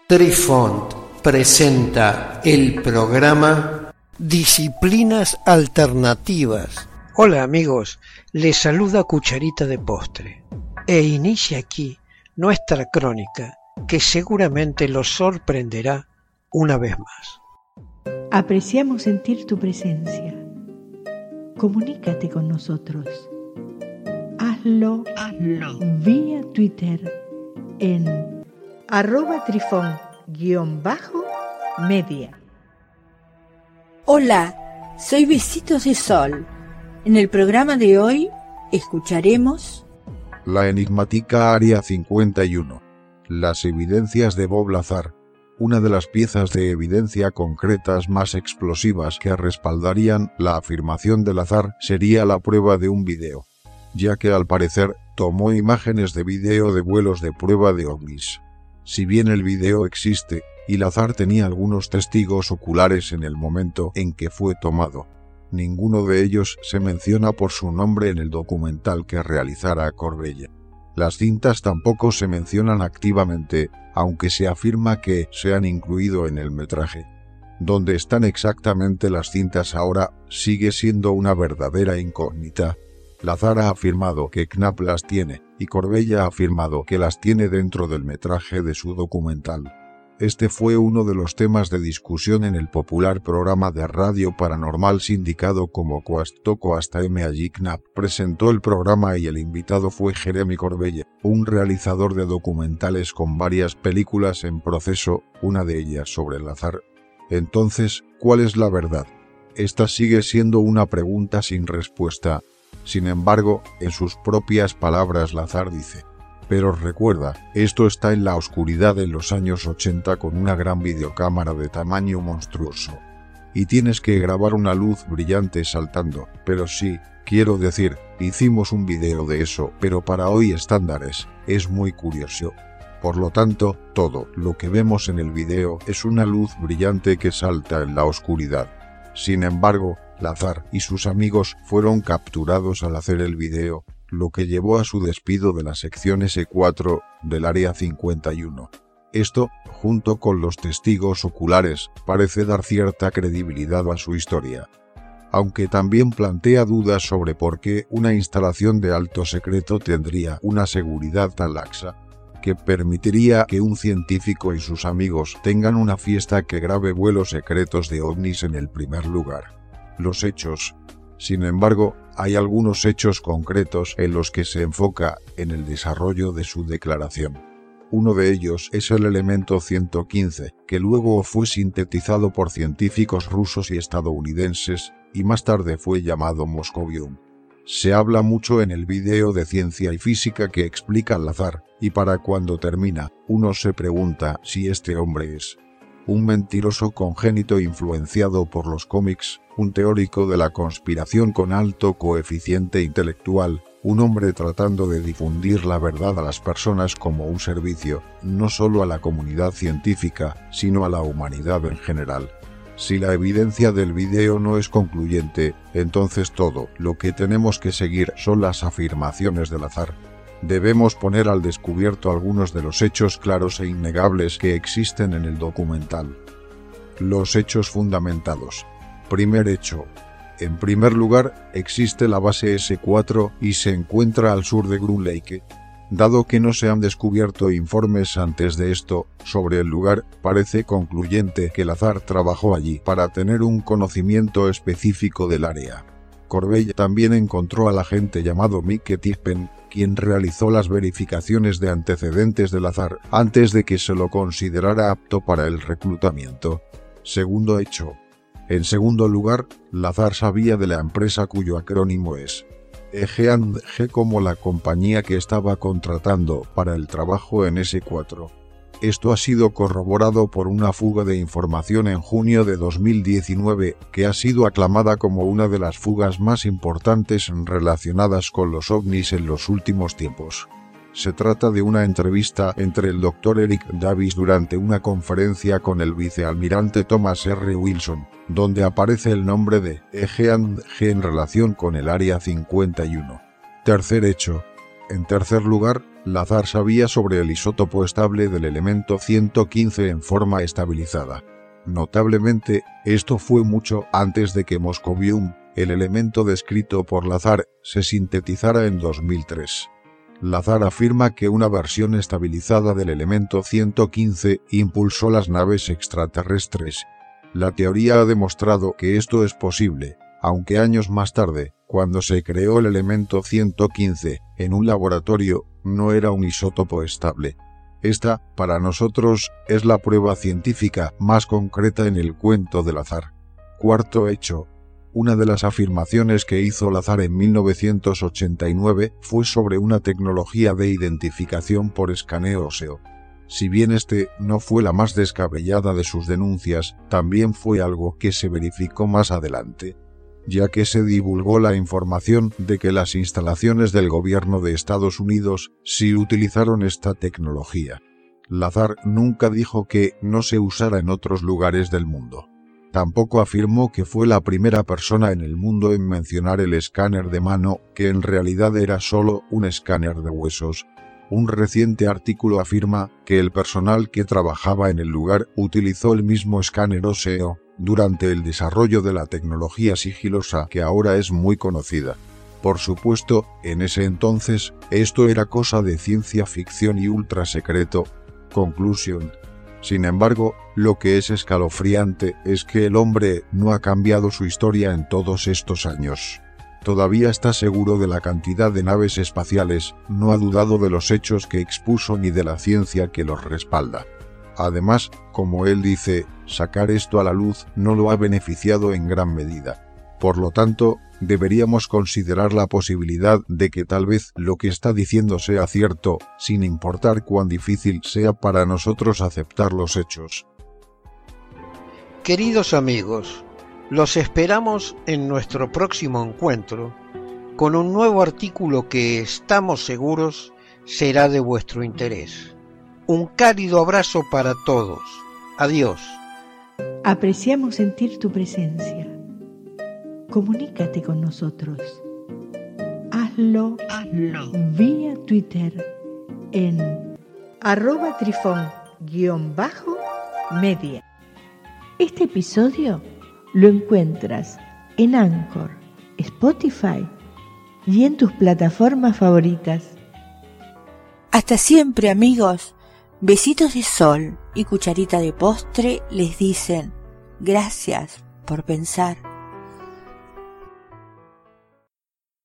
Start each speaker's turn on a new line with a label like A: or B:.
A: Trifont presenta el programa Disciplinas Alternativas.
B: Hola amigos, les saluda Cucharita de Postre e inicia aquí nuestra crónica que seguramente los sorprenderá una vez más.
C: Apreciamos sentir tu presencia. Comunícate con nosotros. Hazlo vía Twitter en @trifon_media.
D: Hola, soy Besitos de Sol. En el programa de hoy escucharemos
E: la enigmática Área 51, las evidencias de Bob Lazar, una de las piezas de evidencia concretas más explosivas que respaldarían la afirmación de Lazar sería la prueba de un video, ya que al parecer tomó imágenes de video de vuelos de prueba de ovnis. Si bien el video existe, y Lazar tenía algunos testigos oculares en el momento en que fue tomado, ninguno de ellos se menciona por su nombre en el documental que realizara Corbella. Las cintas tampoco se mencionan activamente, aunque se afirma que se han incluido en el metraje. Dónde están exactamente las cintas ahora sigue siendo una verdadera incógnita. Lazar ha afirmado que Knapp las tiene, y Corbella ha afirmado que las tiene dentro del metraje de su documental. Este fue uno de los temas de discusión en el popular programa de radio paranormal sindicado como Coastoco hasta M. Allí Knapp presentó el programa y el invitado fue Jeremy Corbella, un realizador de documentales con varias películas en proceso, una de ellas sobre Lazar. Entonces, ¿cuál es la verdad? Esta sigue siendo una pregunta sin respuesta. Sin embargo, en sus propias palabras Lazar dice: pero recuerda, esto está en la oscuridad en los años 80 con una gran videocámara de tamaño monstruoso. Y tienes que grabar una luz brillante saltando, pero sí, quiero decir, hicimos un video de eso, pero para hoy estándares, es muy curioso. Por lo tanto, todo lo que vemos en el video es una luz brillante que salta en la oscuridad. Sin embargo, Lazar y sus amigos fueron capturados al hacer el video, lo que llevó a su despido de la sección S4 del Área 51. Esto, junto con los testigos oculares, parece dar cierta credibilidad a su historia. Aunque también plantea dudas sobre por qué una instalación de alto secreto tendría una seguridad tan laxa, que permitiría que un científico y sus amigos tengan una fiesta que grabe vuelos secretos de ovnis en el primer lugar. Los hechos. Sin embargo, hay algunos hechos concretos en los que se enfoca en el desarrollo de su declaración. Uno de ellos es el elemento 115, que luego fue sintetizado por científicos rusos y estadounidenses, y más tarde fue llamado Moscovium. Se habla mucho en el video de ciencia y física que explica Lazar, y para cuando termina, uno se pregunta si este hombre es un mentiroso congénito influenciado por los cómics, un teórico de la conspiración con alto coeficiente intelectual, un hombre tratando de difundir la verdad a las personas como un servicio, no solo a la comunidad científica, sino a la humanidad en general. Si la evidencia del video no es concluyente, entonces todo lo que tenemos que seguir son las afirmaciones de Lazar. Debemos poner al descubierto algunos de los hechos claros e innegables que existen en el documental. Los hechos fundamentados. Primer hecho. En primer lugar, existe la base S4 y se encuentra al sur de Groom Lake. Dado que no se han descubierto informes antes de esto sobre el lugar, parece concluyente que Lazar trabajó allí para tener un conocimiento específico del área. Corbella también encontró al agente llamado Mike Tippen, quien realizó las verificaciones de antecedentes de Lazar antes de que se lo considerara apto para el reclutamiento. Segundo hecho. En segundo lugar, Lazar sabía de la empresa cuyo acrónimo es EG&G como la compañía que estaba contratando para el trabajo en S4. Esto ha sido corroborado por una fuga de información en junio de 2019 que ha sido aclamada como una de las fugas más importantes relacionadas con los ovnis en los últimos tiempos. Se trata de una entrevista entre el Dr. Eric Davis durante una conferencia con el vicealmirante Thomas R. Wilson, donde aparece el nombre de EG&G en relación con el Área 51. Tercer hecho. En tercer lugar, Lazar sabía sobre el isótopo estable del elemento 115 en forma estabilizada. Notablemente, esto fue mucho antes de que Moscovium, el elemento descrito por Lazar, se sintetizara en 2003. Lazar afirma que una versión estabilizada del elemento 115 impulsó las naves extraterrestres. La teoría ha demostrado que esto es posible, aunque años más tarde, cuando se creó el elemento 115 en un laboratorio, no era un isótopo estable. Esta, para nosotros, es la prueba científica más concreta en el cuento de Lazar. Cuarto hecho. Una de las afirmaciones que hizo Lazar en 1989 fue sobre una tecnología de identificación por escaneo óseo. Si bien este no fue la más descabellada de sus denuncias, también fue algo que se verificó más adelante, ya que se divulgó la información de que las instalaciones del gobierno de Estados Unidos sí utilizaron esta tecnología. Lazar nunca dijo que no se usara en otros lugares del mundo. Tampoco afirmó que fue la primera persona en el mundo en mencionar el escáner de mano, que en realidad era solo un escáner de huesos. Un reciente artículo afirma que el personal que trabajaba en el lugar utilizó el mismo escáner óseo durante el desarrollo de la tecnología sigilosa que ahora es muy conocida. Por supuesto, en ese entonces, esto era cosa de ciencia ficción y ultra secreto. Conclusión. Sin embargo, lo que es escalofriante es que el hombre no ha cambiado su historia en todos estos años. Todavía está seguro de la cantidad de naves espaciales, no ha dudado de los hechos que expuso ni de la ciencia que los respalda. Además, como él dice, sacar esto a la luz no lo ha beneficiado en gran medida. Por lo tanto, deberíamos considerar la posibilidad de que tal vez lo que está diciendo sea cierto, sin importar cuán difícil sea para nosotros aceptar los hechos.
B: Queridos amigos, los esperamos en nuestro próximo encuentro con un nuevo artículo que estamos seguros será de vuestro interés. Un cálido abrazo para todos. Adiós.
C: Apreciamos sentir tu presencia. Comunícate con nosotros. Hazlo vía Twitter en @trifón_media. Este episodio lo encuentras en Anchor, Spotify y en tus plataformas favoritas.
D: Hasta siempre, amigos. Besitos de sol y cucharita de postre les dicen gracias por pensar.